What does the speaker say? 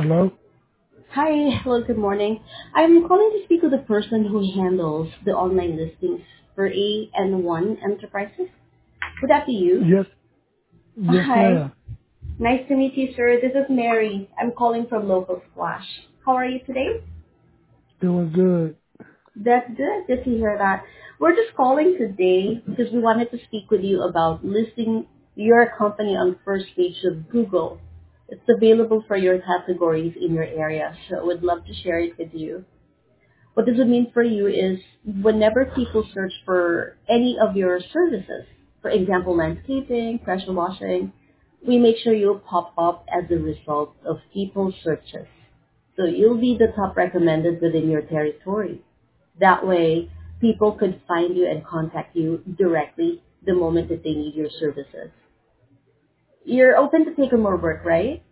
Hello? Hi. Hello, good morning. I'm calling to speak with the person who handles the online listings for AN1 Enterprises. Would that be you? Yes, yes, Hi. ma'am. Nice to meet you, sir. This is Mary. I'm calling from Local Splash. How are you today? Doing good. That's good. Good to hear that. We're just calling today because we wanted to speak with you about listing your company on first page of Google. It's available for your categories in your area, so I would love to share it with you. What this would mean for you is whenever people search for any of your services, for example, landscaping, pressure washing, we make sure you'll pop up as a result of people's searches. So you'll be the top recommended within your territory. That way, people could find you and contact you directly the moment that they need your services. You're open to take on more work, right?